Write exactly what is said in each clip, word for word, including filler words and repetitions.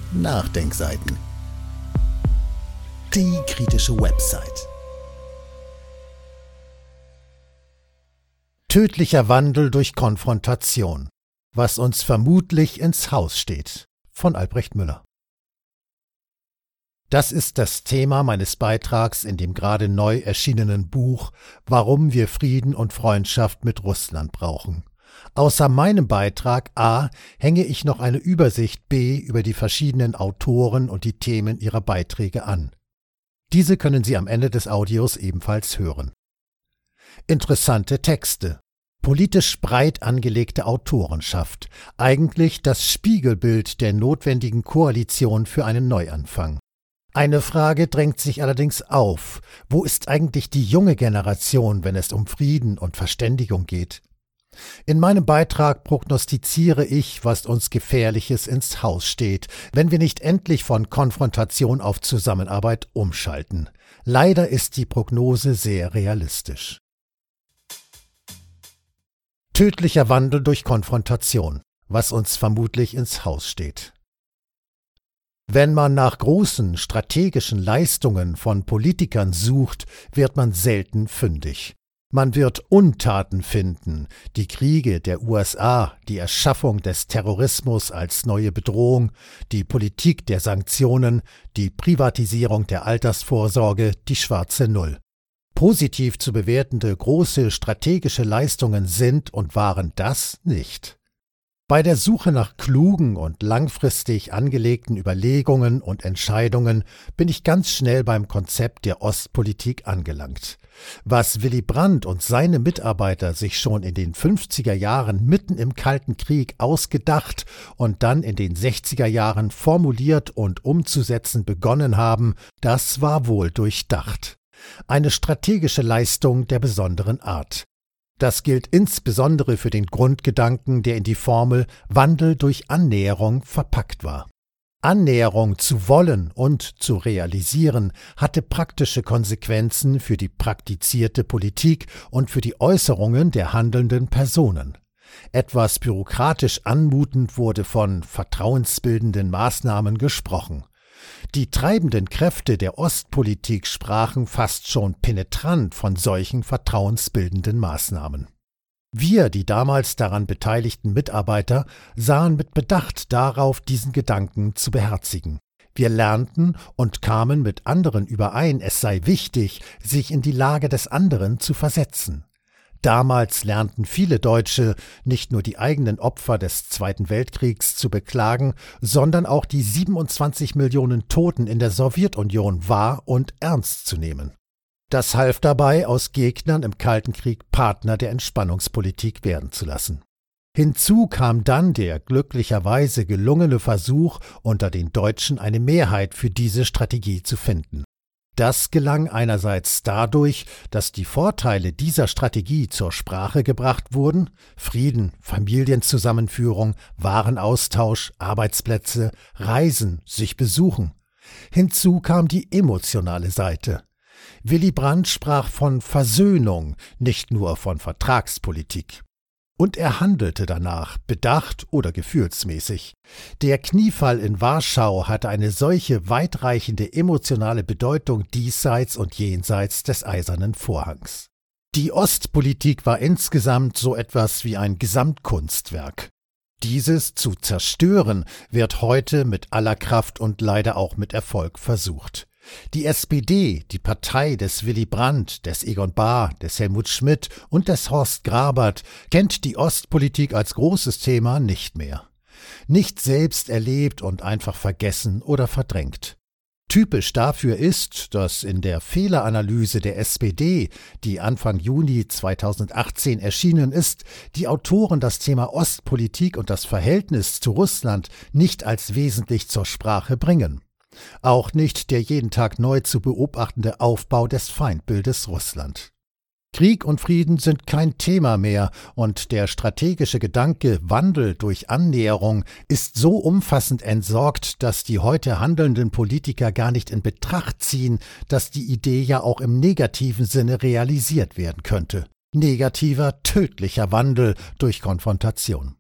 Nachdenkseiten. Die kritische Website. Tödlicher Wandel durch Konfrontation. Was uns vermutlich ins Haus steht. Von Albrecht Müller. Das ist das Thema meines Beitrags in dem gerade neu erschienenen Buch »Warum wir Frieden und Freundschaft mit Russland brauchen«. Außer meinem Beitrag A hänge ich noch eine Übersicht B über die verschiedenen Autoren und die Themen ihrer Beiträge an. Diese können Sie am Ende des Audios ebenfalls hören. Interessante Texte. Politisch breit angelegte Autorenschaft. Eigentlich das Spiegelbild der notwendigen Koalition für einen Neuanfang. Eine Frage drängt sich allerdings auf. Wo ist eigentlich die junge Generation, wenn es um Frieden und Verständigung geht? In meinem Beitrag prognostiziere ich, was uns Gefährliches ins Haus steht, wenn wir nicht endlich von Konfrontation auf Zusammenarbeit umschalten. Leider ist die Prognose sehr realistisch. Tödlicher Wandel durch Konfrontation, was uns vermutlich ins Haus steht. Wenn man nach großen strategischen Leistungen von Politikern sucht, wird man selten fündig. Man wird Untaten finden, die Kriege der U S A, die Erschaffung des Terrorismus als neue Bedrohung, die Politik der Sanktionen, die Privatisierung der Altersvorsorge, die schwarze Null. Positiv zu bewertende große strategische Leistungen sind und waren das nicht. Bei der Suche nach klugen und langfristig angelegten Überlegungen und Entscheidungen bin ich ganz schnell beim Konzept der Ostpolitik angelangt. Was Willy Brandt und seine Mitarbeiter sich schon in den fünfziger Jahren mitten im Kalten Krieg ausgedacht und dann in den sechziger Jahren formuliert und umzusetzen begonnen haben, das war wohl durchdacht. Eine strategische Leistung der besonderen Art. Das gilt insbesondere für den Grundgedanken, der in die Formel Wandel durch Annäherung verpackt war. Annäherung zu wollen und zu realisieren hatte praktische Konsequenzen für die praktizierte Politik und für die Äußerungen der handelnden Personen. Etwas bürokratisch anmutend wurde von vertrauensbildenden Maßnahmen gesprochen. Die treibenden Kräfte der Ostpolitik sprachen fast schon penetrant von solchen vertrauensbildenden Maßnahmen. Wir, die damals daran beteiligten Mitarbeiter, sahen mit Bedacht darauf, diesen Gedanken zu beherzigen. Wir lernten und kamen mit anderen überein, es sei wichtig, sich in die Lage des anderen zu versetzen. Damals lernten viele Deutsche nicht nur die eigenen Opfer des Zweiten Weltkriegs zu beklagen, sondern auch die siebenundzwanzig Millionen Toten in der Sowjetunion wahr und ernst zu nehmen. Das half dabei, aus Gegnern im Kalten Krieg Partner der Entspannungspolitik werden zu lassen. Hinzu kam dann der glücklicherweise gelungene Versuch, unter den Deutschen eine Mehrheit für diese Strategie zu finden. Das gelang einerseits dadurch, dass die Vorteile dieser Strategie zur Sprache gebracht wurden: Frieden, Familienzusammenführung, Warenaustausch, Arbeitsplätze, Reisen, sich besuchen. Hinzu kam die emotionale Seite. Willy Brandt sprach von Versöhnung, nicht nur von Vertragspolitik. Und er handelte danach, bedacht oder gefühlsmäßig. Der Kniefall in Warschau hatte eine solche weitreichende emotionale Bedeutung diesseits und jenseits des Eisernen Vorhangs. Die Ostpolitik war insgesamt so etwas wie ein Gesamtkunstwerk. Dieses zu zerstören wird heute mit aller Kraft und leider auch mit Erfolg versucht. Die S P D, die Partei des Willy Brandt, des Egon Bahr, des Helmut Schmidt und des Horst Grabert, kennt die Ostpolitik als großes Thema nicht mehr. Nicht selbst erlebt und einfach vergessen oder verdrängt. Typisch dafür ist, dass in der Fehleranalyse der S P D, die Anfang Juni zweitausendachtzehn erschienen ist, die Autoren das Thema Ostpolitik und das Verhältnis zu Russland nicht als wesentlich zur Sprache bringen. Auch nicht der jeden Tag neu zu beobachtende Aufbau des Feindbildes Russland. Krieg und Frieden sind kein Thema mehr und der strategische Gedanke Wandel durch Annäherung ist so umfassend entsorgt, dass die heute handelnden Politiker gar nicht in Betracht ziehen, dass die Idee ja auch im negativen Sinne realisiert werden könnte. Negativer, tödlicher Wandel durch Konfrontation.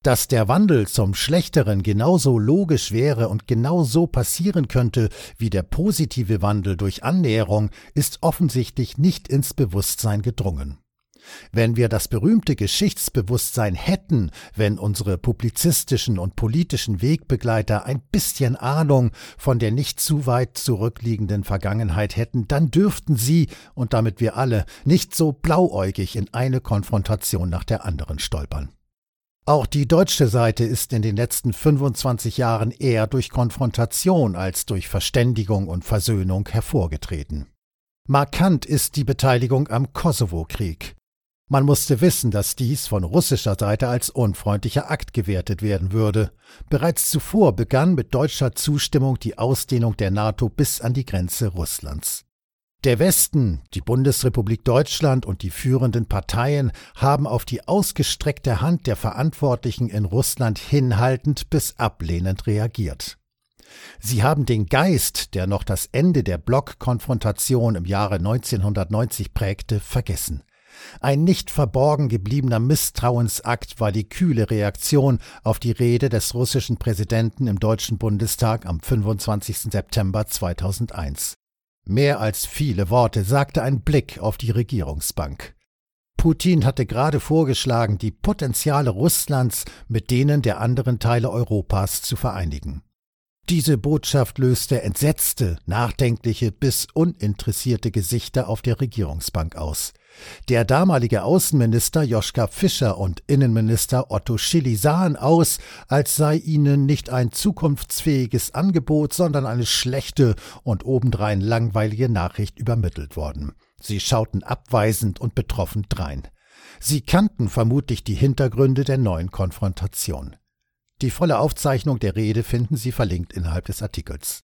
Dass der Wandel zum Schlechteren genauso logisch wäre und genau so passieren könnte wie der positive Wandel durch Annäherung, ist offensichtlich nicht ins Bewusstsein gedrungen. Wenn wir das berühmte Geschichtsbewusstsein hätten, wenn unsere publizistischen und politischen Wegbegleiter ein bisschen Ahnung von der nicht zu weit zurückliegenden Vergangenheit hätten, dann dürften sie, und damit wir alle, nicht so blauäugig in eine Konfrontation nach der anderen stolpern. Auch die deutsche Seite ist in den letzten fünfundzwanzig Jahren eher durch Konfrontation als durch Verständigung und Versöhnung hervorgetreten. Markant ist die Beteiligung am Kosovo-Krieg. Man musste wissen, dass dies von russischer Seite als unfreundlicher Akt gewertet werden würde. Bereits zuvor begann mit deutscher Zustimmung die Ausdehnung der NATO bis an die Grenze Russlands. Der Westen, die Bundesrepublik Deutschland und die führenden Parteien haben auf die ausgestreckte Hand der Verantwortlichen in Russland hinhaltend bis ablehnend reagiert. Sie haben den Geist, der noch das Ende der Blockkonfrontation im Jahre neunzehnhundertneunzig prägte, vergessen. Ein nicht verborgen gebliebener Misstrauensakt war die kühle Reaktion auf die Rede des russischen Präsidenten im Deutschen Bundestag am fünfundzwanzigsten September zweitausendeins. Mehr als viele Worte sagte ein Blick auf die Regierungsbank. Putin hatte gerade vorgeschlagen, die Potenziale Russlands mit denen der anderen Teile Europas zu vereinigen. Diese Botschaft löste entsetzte, nachdenkliche bis uninteressierte Gesichter auf der Regierungsbank aus. Der damalige Außenminister Joschka Fischer und Innenminister Otto Schily sahen aus, als sei ihnen nicht ein zukunftsfähiges Angebot, sondern eine schlechte und obendrein langweilige Nachricht übermittelt worden. Sie schauten abweisend und betroffen drein. Sie kannten vermutlich die Hintergründe der neuen Konfrontation. Die volle Aufzeichnung der Rede finden Sie verlinkt innerhalb des Artikels.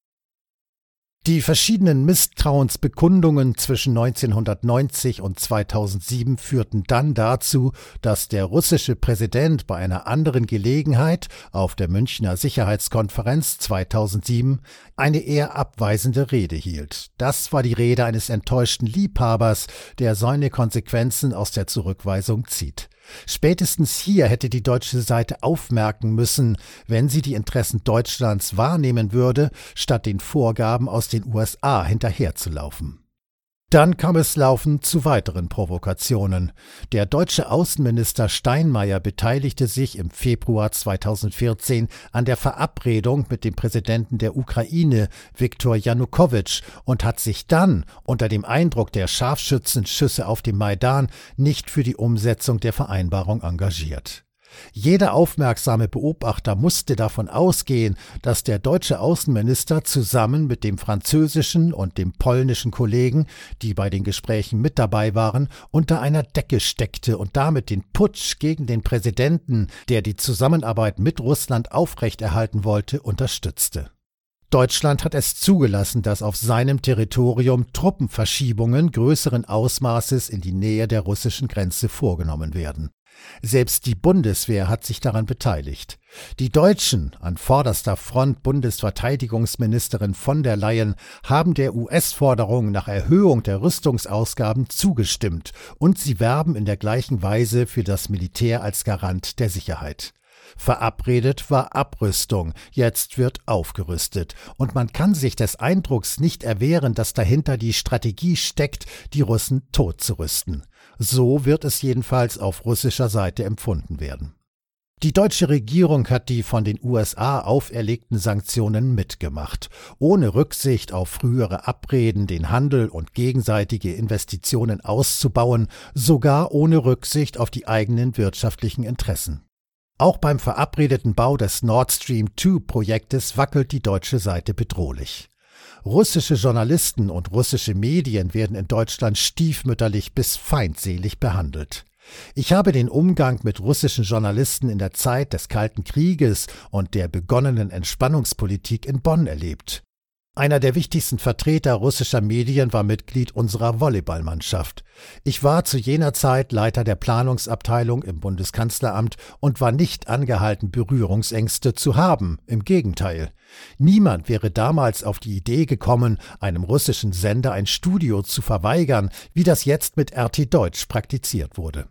Die verschiedenen Misstrauensbekundungen zwischen neunzehnhundertneunzig und zweitausendsieben führten dann dazu, dass der russische Präsident bei einer anderen Gelegenheit auf der Münchner Sicherheitskonferenz zweitausendsieben eine eher abweisende Rede hielt. Das war die Rede eines enttäuschten Liebhabers, der seine Konsequenzen aus der Zurückweisung zieht. Spätestens hier hätte die deutsche Seite aufmerken müssen, wenn sie die Interessen Deutschlands wahrnehmen würde, statt den Vorgaben aus den U S A hinterherzulaufen. Dann kam es laufend zu weiteren Provokationen. Der deutsche Außenminister Steinmeier beteiligte sich im Februar zweitausendvierzehn an der Verabredung mit dem Präsidenten der Ukraine, Viktor Janukowitsch, und hat sich dann unter dem Eindruck der Scharfschützenschüsse auf dem Maidan nicht für die Umsetzung der Vereinbarung engagiert. Jeder aufmerksame Beobachter musste davon ausgehen, dass der deutsche Außenminister zusammen mit dem französischen und dem polnischen Kollegen, die bei den Gesprächen mit dabei waren, unter einer Decke steckte und damit den Putsch gegen den Präsidenten, der die Zusammenarbeit mit Russland aufrechterhalten wollte, unterstützte. Deutschland hat es zugelassen, dass auf seinem Territorium Truppenverschiebungen größeren Ausmaßes in die Nähe der russischen Grenze vorgenommen werden. Selbst die Bundeswehr hat sich daran beteiligt. Die Deutschen, an vorderster Front Bundesverteidigungsministerin von der Leyen, haben der U S-Forderung nach Erhöhung der Rüstungsausgaben zugestimmt und sie werben in der gleichen Weise für das Militär als Garant der Sicherheit. Verabredet war Abrüstung, jetzt wird aufgerüstet, und man kann sich des Eindrucks nicht erwehren, dass dahinter die Strategie steckt, die Russen totzurüsten. So wird es jedenfalls auf russischer Seite empfunden werden. Die deutsche Regierung hat die von den U S A auferlegten Sanktionen mitgemacht, ohne Rücksicht auf frühere Abreden, den Handel und gegenseitige Investitionen auszubauen, sogar ohne Rücksicht auf die eigenen wirtschaftlichen Interessen. Auch beim verabredeten Bau des Nord Stream zwei Projektes wackelt die deutsche Seite bedrohlich. Russische Journalisten und russische Medien werden in Deutschland stiefmütterlich bis feindselig behandelt. Ich habe den Umgang mit russischen Journalisten in der Zeit des Kalten Krieges und der begonnenen Entspannungspolitik in Bonn erlebt. Einer der wichtigsten Vertreter russischer Medien war Mitglied unserer Volleyballmannschaft. Ich war zu jener Zeit Leiter der Planungsabteilung im Bundeskanzleramt und war nicht angehalten, Berührungsängste zu haben. Im Gegenteil. Niemand wäre damals auf die Idee gekommen, einem russischen Sender ein Studio zu verweigern, wie das jetzt mit R T Deutsch praktiziert wurde.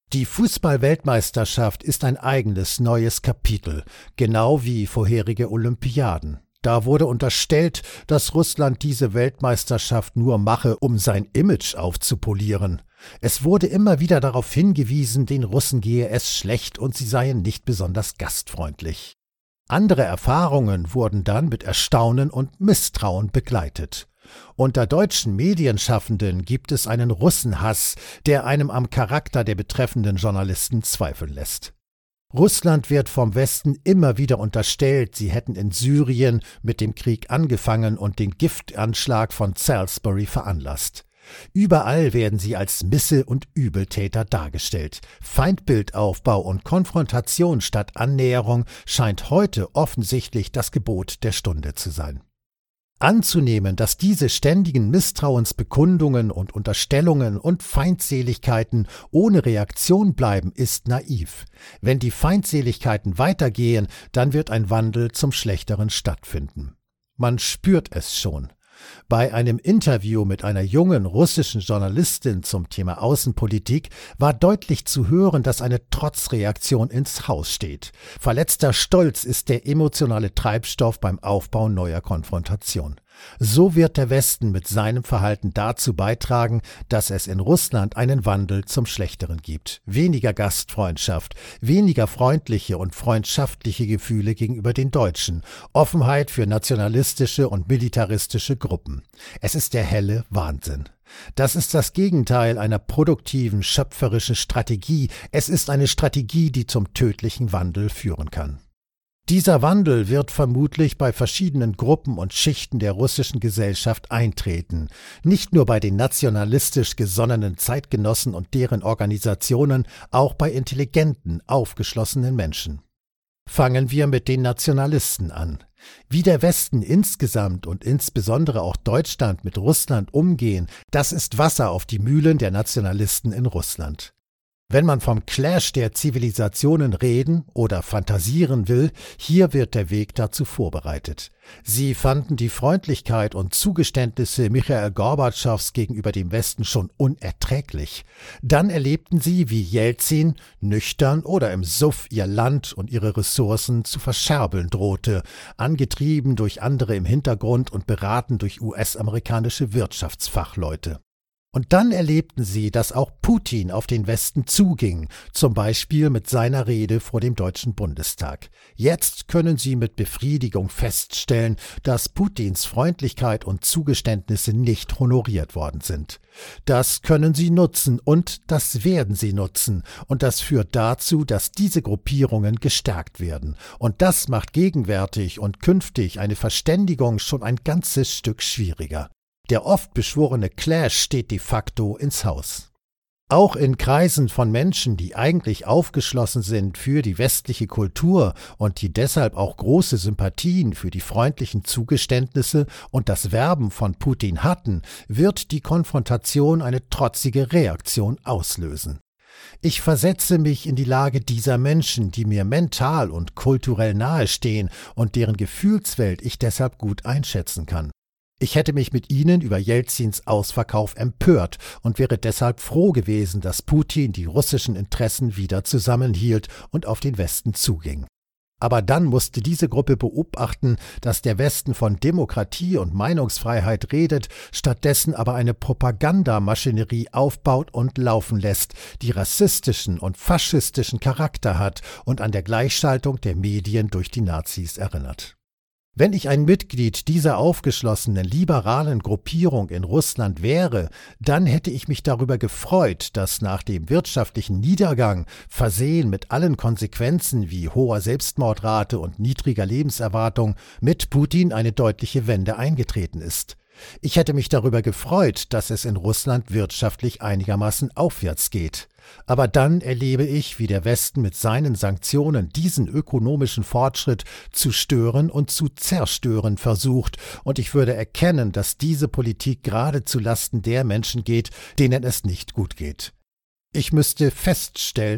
Die Fußball-Weltmeisterschaft ist ein eigenes neues Kapitel, genau wie vorherige Olympiaden. Da wurde unterstellt, dass Russland diese Weltmeisterschaft nur mache, um sein Image aufzupolieren. Es wurde immer wieder darauf hingewiesen, den Russen gehe es schlecht und sie seien nicht besonders gastfreundlich. Andere Erfahrungen wurden dann mit Erstaunen und Misstrauen begleitet. Unter deutschen Medienschaffenden gibt es einen Russenhass, der einem am Charakter der betreffenden Journalisten zweifeln lässt. Russland wird vom Westen immer wieder unterstellt, sie hätten in Syrien mit dem Krieg angefangen und den Giftanschlag von Salisbury veranlasst. Überall werden sie als Misse- und Übeltäter dargestellt. Feindbildaufbau und Konfrontation statt Annäherung scheint heute offensichtlich das Gebot der Stunde zu sein. Anzunehmen, dass diese ständigen Misstrauensbekundungen und Unterstellungen und Feindseligkeiten ohne Reaktion bleiben, ist naiv. Wenn die Feindseligkeiten weitergehen, dann wird ein Wandel zum Schlechteren stattfinden. Man spürt es schon. Bei einem Interview mit einer jungen russischen Journalistin zum Thema Außenpolitik war deutlich zu hören, dass eine Trotzreaktion ins Haus steht. Verletzter Stolz ist der emotionale Treibstoff beim Aufbau neuer Konfrontation. So wird der Westen mit seinem Verhalten dazu beitragen, dass es in Russland einen Wandel zum Schlechteren gibt. Weniger Gastfreundschaft, weniger freundliche und freundschaftliche Gefühle gegenüber den Deutschen, Offenheit für nationalistische und militaristische Gruppen. Es ist der helle Wahnsinn. Das ist das Gegenteil einer produktiven, schöpferischen Strategie. Es ist eine Strategie, die zum tödlichen Wandel führen kann. Dieser Wandel wird vermutlich bei verschiedenen Gruppen und Schichten der russischen Gesellschaft eintreten, nicht nur bei den nationalistisch gesonnenen Zeitgenossen und deren Organisationen, auch bei intelligenten, aufgeschlossenen Menschen. Fangen wir mit den Nationalisten an. Wie der Westen insgesamt und insbesondere auch Deutschland mit Russland umgehen, das ist Wasser auf die Mühlen der Nationalisten in Russland. Wenn man vom Clash der Zivilisationen reden oder fantasieren will, hier wird der Weg dazu vorbereitet. Sie fanden die Freundlichkeit und Zugeständnisse Michail Gorbatschows gegenüber dem Westen schon unerträglich. Dann erlebten sie, wie Jelzin nüchtern oder im Suff ihr Land und ihre Ressourcen zu verscherbeln drohte, angetrieben durch andere im Hintergrund und beraten durch U S-amerikanische Wirtschaftsfachleute. Und dann erlebten sie, dass auch Putin auf den Westen zuging, zum Beispiel mit seiner Rede vor dem Deutschen Bundestag. Jetzt können sie mit Befriedigung feststellen, dass Putins Freundlichkeit und Zugeständnisse nicht honoriert worden sind. Das können sie nutzen und das werden sie nutzen. Und das führt dazu, dass diese Gruppierungen gestärkt werden. Und das macht gegenwärtig und künftig eine Verständigung schon ein ganzes Stück schwieriger. Der oft beschworene Clash steht de facto ins Haus. Auch in Kreisen von Menschen, die eigentlich aufgeschlossen sind für die westliche Kultur und die deshalb auch große Sympathien für die freundlichen Zugeständnisse und das Werben von Putin hatten, wird die Konfrontation eine trotzige Reaktion auslösen. Ich versetze mich in die Lage dieser Menschen, die mir mental und kulturell nahestehen und deren Gefühlswelt ich deshalb gut einschätzen kann. Ich hätte mich mit ihnen über Jelzins Ausverkauf empört und wäre deshalb froh gewesen, dass Putin die russischen Interessen wieder zusammenhielt und auf den Westen zuging. Aber dann musste diese Gruppe beobachten, dass der Westen von Demokratie und Meinungsfreiheit redet, stattdessen aber eine Propagandamaschinerie aufbaut und laufen lässt, die rassistischen und faschistischen Charakter hat und an der Gleichschaltung der Medien durch die Nazis erinnert. Wenn ich ein Mitglied dieser aufgeschlossenen, liberalen Gruppierung in Russland wäre, dann hätte ich mich darüber gefreut, dass nach dem wirtschaftlichen Niedergang, versehen mit allen Konsequenzen wie hoher Selbstmordrate und niedriger Lebenserwartung, mit Putin eine deutliche Wende eingetreten ist. Ich hätte mich darüber gefreut, dass es in Russland wirtschaftlich einigermaßen aufwärts geht. Aber dann erlebe ich, wie der Westen mit seinen Sanktionen diesen ökonomischen Fortschritt zu stören und zu zerstören versucht, und ich würde erkennen, dass diese Politik gerade zu Lasten der Menschen geht, denen es nicht gut geht. Ich müsste feststellen,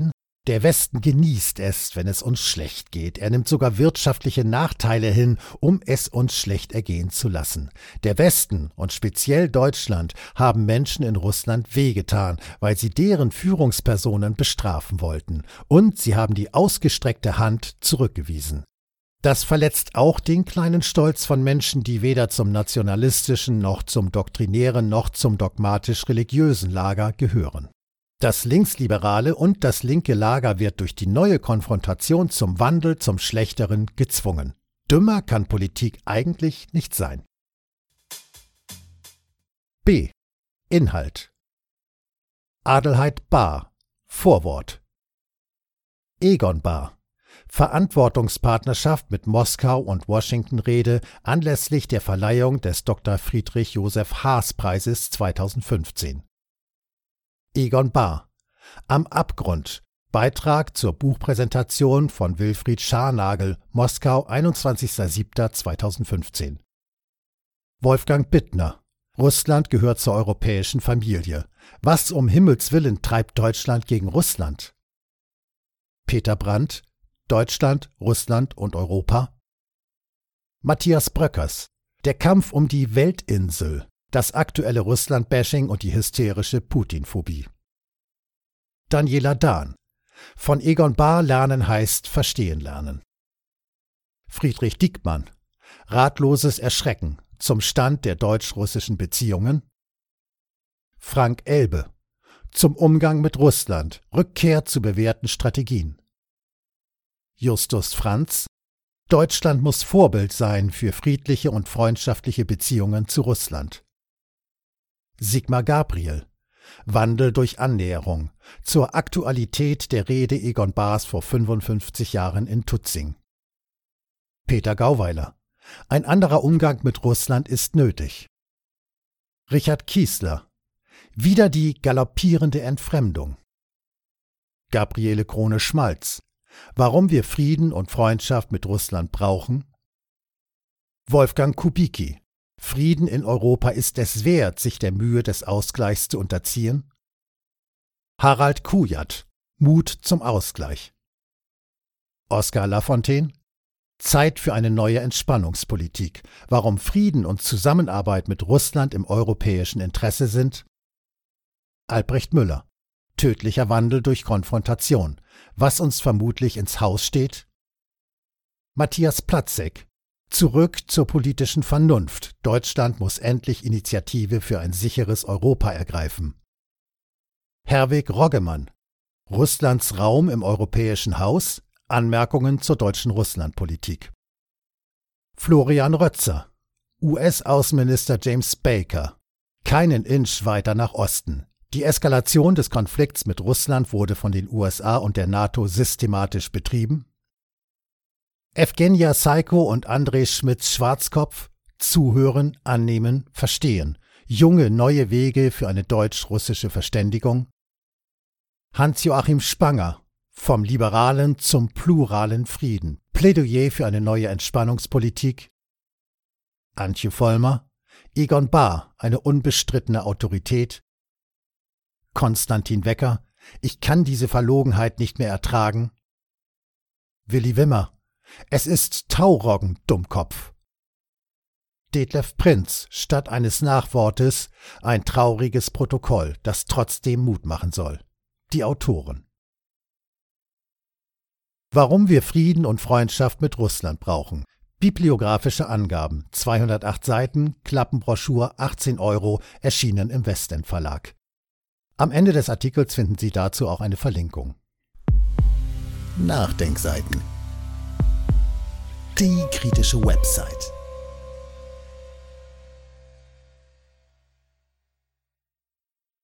Der Westen genießt es, wenn es uns schlecht geht. Er nimmt sogar wirtschaftliche Nachteile hin, um es uns schlecht ergehen zu lassen. Der Westen und speziell Deutschland haben Menschen in Russland wehgetan, weil sie deren Führungspersonen bestrafen wollten. Und sie haben die ausgestreckte Hand zurückgewiesen. Das verletzt auch den kleinen Stolz von Menschen, die weder zum nationalistischen noch zum doktrinären noch zum dogmatisch-religiösen Lager gehören. Das linksliberale und das linke Lager wird durch die neue Konfrontation zum Wandel zum Schlechteren gezwungen. Dümmer kann Politik eigentlich nicht sein. B. Inhalt. Adelheid Bahr. Vorwort. Egon Bahr. Verantwortungspartnerschaft mit Moskau und Washington Rede anlässlich der Verleihung des Doktor Friedrich Joseph Haas Preises zweitausendfünfzehn. Egon Bahr. Am Abgrund. Beitrag zur Buchpräsentation von Wilfried Scharnagel, Moskau, einundzwanzigster siebter zweitausendfünfzehn. Wolfgang Bittner. Russland gehört zur europäischen Familie. Was um Himmels Willen treibt Deutschland gegen Russland? Peter Brandt. Deutschland, Russland und Europa. Matthias Bröckers. Der Kampf um die Weltinsel. Das aktuelle Russland-Bashing und die hysterische Putin-Phobie. Daniela Dahn. Von Egon Bahr lernen heißt verstehen lernen. Friedrich Diekmann. Ratloses Erschrecken zum Stand der deutsch-russischen Beziehungen. Frank Elbe. Zum Umgang mit Russland. Rückkehr zu bewährten Strategien. Justus Franz. Deutschland muss Vorbild sein für friedliche und freundschaftliche Beziehungen zu Russland. Sigmar Gabriel. Wandel durch Annäherung. Zur Aktualität der Rede Egon Bahrs vor fünfundfünfzig Jahren in Tutzing. Peter Gauweiler. Ein anderer Umgang mit Russland ist nötig. Richard Kiesler. Wieder die galoppierende Entfremdung. Gabriele Krone-Schmalz. Warum wir Frieden und Freundschaft mit Russland brauchen. Wolfgang Kubicki. Frieden in Europa ist es wert, sich der Mühe des Ausgleichs zu unterziehen. Harald Kujat. Mut zum Ausgleich. Oskar Lafontaine. Zeit für eine neue Entspannungspolitik. Warum Frieden und Zusammenarbeit mit Russland im europäischen Interesse sind. Albrecht Müller. Tödlicher Wandel durch Konfrontation. Was uns vermutlich ins Haus steht. Matthias Platzek. Zurück zur politischen Vernunft. Deutschland muss endlich Initiative für ein sicheres Europa ergreifen. Herweg Roggemann. Russlands Raum im europäischen Haus. Anmerkungen zur deutschen Russlandpolitik. Florian Rötzer. U S-Außenminister James Baker. Keinen Inch weiter nach Osten. Die Eskalation des Konflikts mit Russland wurde von den U S A und der NATO systematisch betrieben. Evgenia Saiko und André Schmitz-Schwarzkopf. Zuhören, annehmen, verstehen. Junge, neue Wege für eine deutsch-russische Verständigung. Hans-Joachim Spanger. Vom liberalen zum pluralen Frieden. Plädoyer für eine neue Entspannungspolitik. Antje Vollmer. Egon Bahr, eine unbestrittene Autorität. Konstantin Wecker. Ich kann diese Verlogenheit nicht mehr ertragen. Willi Wimmer. Es ist Tauroggen, Dummkopf. Detlef Prinz, statt eines Nachwortes ein trauriges Protokoll, das trotzdem Mut machen soll. Die Autoren. Warum wir Frieden und Freundschaft mit Russland brauchen. Bibliografische Angaben, zweihundertacht Seiten, Klappenbroschur, achtzehn Euro, erschienen im Westend Verlag. Am Ende des Artikels finden Sie dazu auch eine Verlinkung. Nachdenkseiten. Die kritische Website.